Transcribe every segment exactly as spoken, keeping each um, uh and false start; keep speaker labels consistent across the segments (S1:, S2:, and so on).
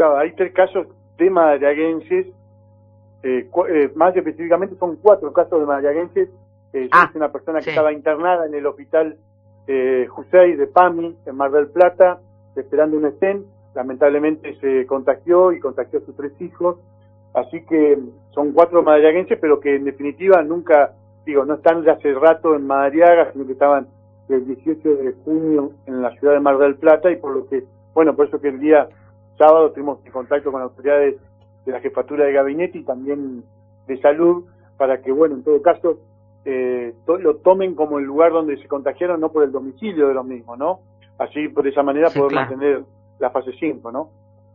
S1: Claro, hay tres casos de madriaguenses, eh, eh, más específicamente son cuatro casos de madriaguenses. Eh,
S2: Ah,
S1: es una persona que
S2: sí.
S1: estaba internada en el hospital eh, Jusey de PAMI, en Mar del Plata, esperando un stent. Lamentablemente se contagió y contagió a sus tres hijos. Así que son cuatro madriaguenses, pero que en definitiva nunca, digo, no están de hace rato en Madariaga, sino que estaban el dieciocho de junio en la ciudad de Mar del Plata, y por lo que, bueno, por eso que el día sábado estuvimos en contacto con autoridades de la jefatura de gabinete y también de salud, para que, bueno, en todo caso, eh, to lo tomen como el lugar donde se contagiaron, no por el domicilio de los mismos, ¿no? Así, por esa manera,
S2: Sí,
S1: poder
S2: claro.
S1: mantener la fase cinco, ¿no?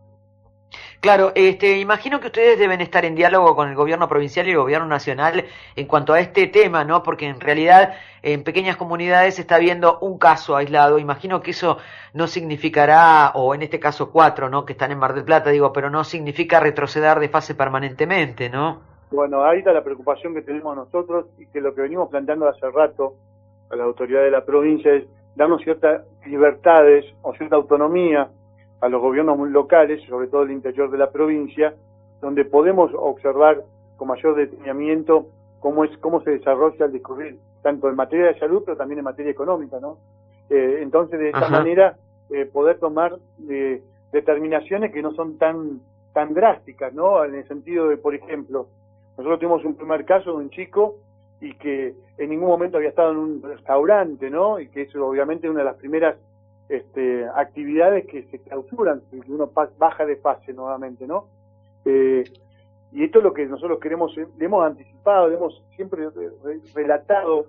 S2: Claro, este, imagino que ustedes deben estar en diálogo con el gobierno provincial y el gobierno nacional en cuanto a este tema, ¿no? Porque en realidad en pequeñas comunidades se está viendo un caso aislado. Imagino que eso no significará, o en este caso cuatro, ¿no? Que están en Mar del Plata, digo, pero no significa retroceder de fase permanentemente, ¿no?
S1: Bueno, ahí está la preocupación que tenemos nosotros y que lo que venimos planteando hace rato a la autoridad de la provincia es darnos ciertas libertades o cierta autonomía a los gobiernos locales, sobre todo el interior de la provincia, donde podemos observar con mayor detenimiento cómo es cómo se desarrolla el discurrir, tanto en materia de salud, pero también en materia económica, ¿no? Eh, entonces, de esta
S2: Ajá.
S1: manera, eh, poder tomar eh, determinaciones que no son tan tan drásticas, ¿no? En el sentido de, por ejemplo, nosotros tuvimos un primer caso de un chico y que en ningún momento había estado en un restaurante, ¿no? Y que eso obviamente es una de las primeras este, actividades que se clausuran, que uno baja de fase nuevamente, ¿no? Eh, y esto es lo que nosotros queremos, le hemos anticipado, le hemos siempre relatado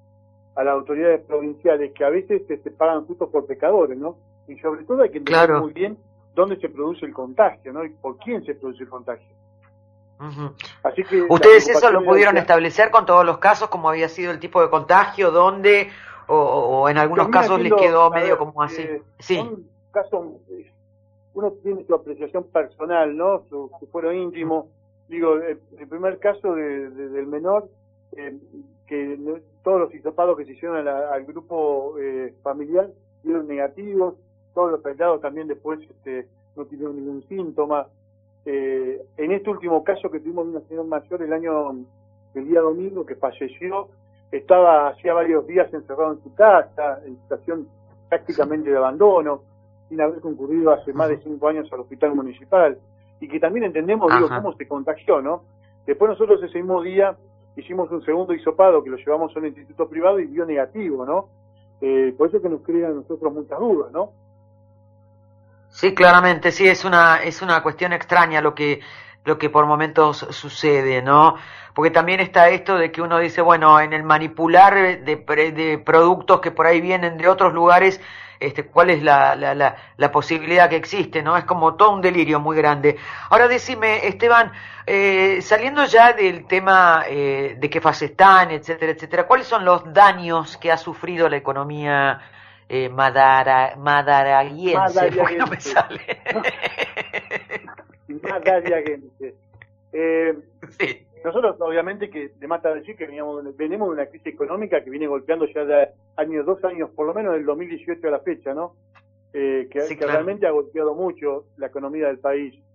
S1: a las autoridades provinciales que a veces se, se pagan justos por pecadores, ¿no? Y sobre todo hay que entender
S2: Claro.
S1: muy bien dónde se produce el contagio, ¿no? Y por quién se produce el contagio.
S2: Uh-huh.
S1: Así que
S2: ¿Ustedes eso lo pudieron establecer con todos los casos, como había sido el tipo de contagio, dónde, o, o en algunos
S1: Termina
S2: casos
S1: siendo,
S2: les quedó medio
S1: ver,
S2: como así?
S1: Eh,
S2: Sí.
S1: Son casos, uno tiene su apreciación personal, ¿no? Su, su fuero íntimo. Digo, el, el primer caso de, de, del menor, eh, que no, todos los hisopados que se hicieron a la, al grupo eh, familiar dieron negativos, todos los aislados también después este, no tuvieron ningún síntoma. Eh, en este último caso que tuvimos una señora mayor el año, el día domingo, que falleció, estaba hacía varios días encerrado en su casa, en situación prácticamente de abandono, sin haber concurrido hace más de cinco años al hospital municipal, y que también entendemos, digo,
S2: Ajá.
S1: cómo se contagió, ¿no? Después nosotros ese mismo día hicimos un segundo hisopado que lo llevamos a un instituto privado y dio negativo, ¿no? Eh, por eso que nos crean a nosotros muchas dudas, ¿no?
S2: Sí, claramente, sí, es una, es una cuestión extraña lo que, lo que por momentos sucede, ¿no? Porque también está esto de que uno dice, bueno, en el manipular de, de productos que por ahí vienen de otros lugares, este, ¿cuál es la, la, la, la posibilidad que existe, no? Es como todo un delirio muy grande. Ahora decime, Esteban, eh, saliendo ya del tema eh, de qué fase están, etcétera, etcétera, ¿cuáles son los daños que ha sufrido la economía Eh, madara, madaraguiense, porque no me sale.
S1: Madariaguense. Eh,
S2: Sí.
S1: nosotros, obviamente, que de más tarde decir que veníamos, venimos de una crisis económica que viene golpeando ya de años, dos años, por lo menos del dos mil dieciocho a la fecha, ¿no? Eh, que,
S2: Sí,
S1: que
S2: claro.
S1: realmente ha golpeado mucho la economía del país.